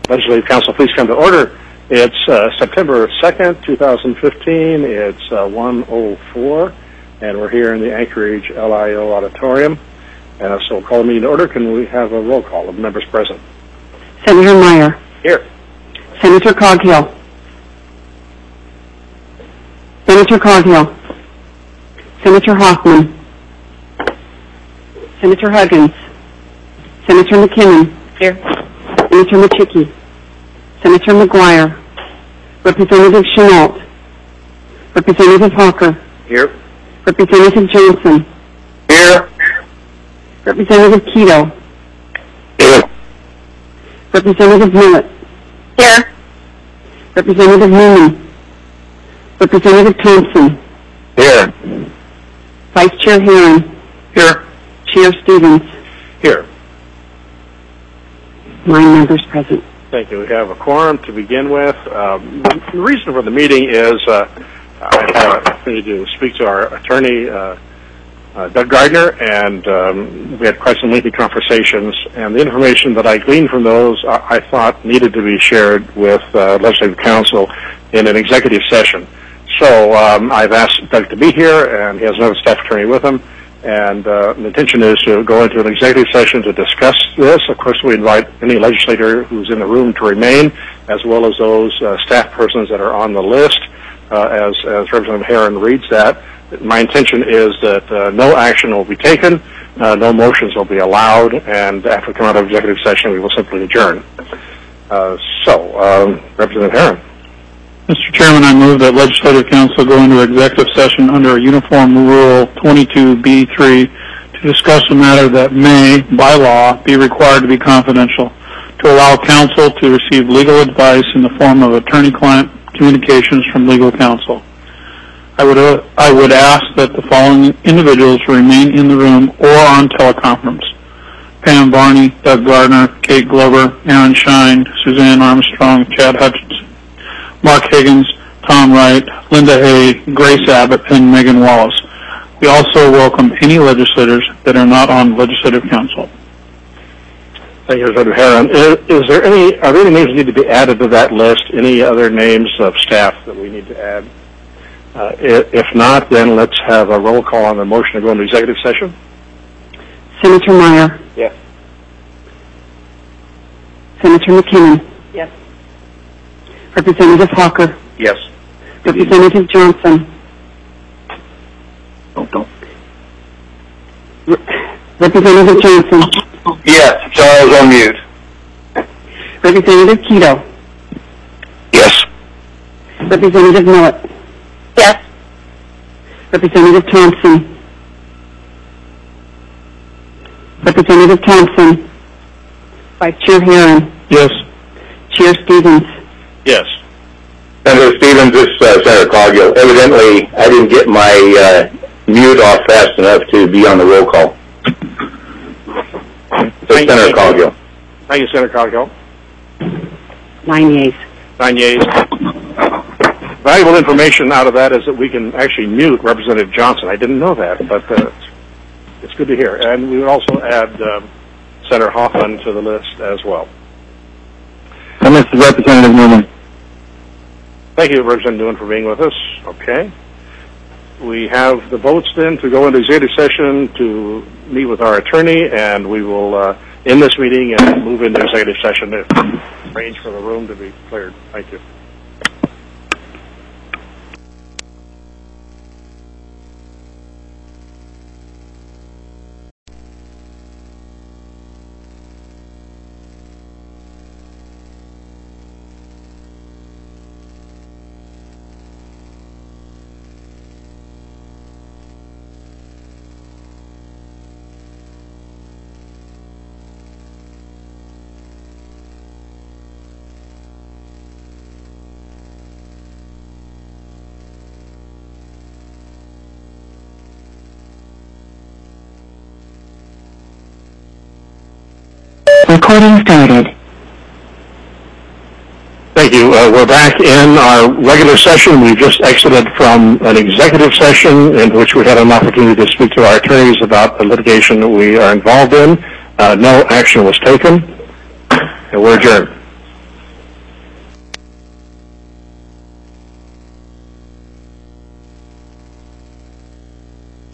Legislative Council, please come to order. It's September 2nd, 2015. It's 1:04, and we're here in the Anchorage LIO Auditorium. And so we'll call the meeting to order. Can we have a roll call of members present? Senator Meyer. Here. Senator Coghill. Senator Coghill. Senator Hoffman. Senator Huggins. Senator McKinnon. Here. Senator Machicki. Senator McGuire. Representative Chenault. Representative Hawker. Here. Representative Johnson. Here. Representative Keto. Here. Representative Millett. Here. Representative Newman. Representative Thompson. Here. Vice Chair Herron. Here. Chair Stevens. Here. 9 members present. Thank you. We have a quorum to begin with. The reason for the meeting is I had an opportunity to speak to our attorney, Doug Gardner, and we had quite some lengthy conversations. And the information that I gleaned from those, I thought needed to be shared with Legislative Council in an executive session. So I've asked Doug to be here, and he has another staff attorney with him. And the intention is to go into an executive session to discuss this. Of course, we invite any legislator who's in the room to remain, as well as those staff persons that are on the list, as Representative Herron reads that. My intention is that no action will be taken, no motions will be allowed, and after we come out of executive session, we will simply adjourn. Representative Herron. Mr. Chairman, I move that Legislative Council go into executive session under Uniform Rule 22B3 to discuss a matter that may, by law, be required to be confidential, to allow counsel to receive legal advice in the form of attorney-client communications from legal counsel. I would ask that the following individuals remain in the room or on teleconference: Pam Barney, Doug Gardner, Kate Glover, Aaron Shine, Suzanne Armstrong, Chad Hutchinson, Mark Higgins, Tom Wright, Linda Hay, Grace Abbott, and Megan Wallace. We also welcome any legislators that are not on Legislative Council. Thank you, Representative Herron. Are there any names that need to be added to that list? Any other names of staff that we need to add? If not, then let's have a roll call on the motion to go into executive session. Senator Meyer. Yes. Senator McKinnon. Yes. Representative Hawker. Yes. Representative Johnson. Representative Johnson. Yes. Charles on mute. Representative Keto. Yes. Representative Millett. Yes. Representative Thompson. Representative Thompson. Vice Chair Herron. Yes. Chair Stevens. Yes. Senator Stevens, this is Senator Coghill. Evidently, I didn't get my mute off fast enough to be on the roll call. So Senator Coghill. Thank you, Senator Coghill. 9 yeas. 9 yeas. Valuable information out of that is that we can actually mute Representative Johnson. I didn't know that, but it's good to hear. And we would also add Senator Hoffman to the list as well. And this is Representative Newman. Thank you, Representative Newman, for being with us. Okay. We have the votes then to go into executive session to meet with our attorney, and we will end this meeting and move into executive session to arrange for the room to be cleared. Thank you. Recording started. Thank you. We're back in our regular session. We've just exited from an executive session in which we had an opportunity to speak to our attorneys about the litigation that we are involved in. No action was taken, and we're adjourned.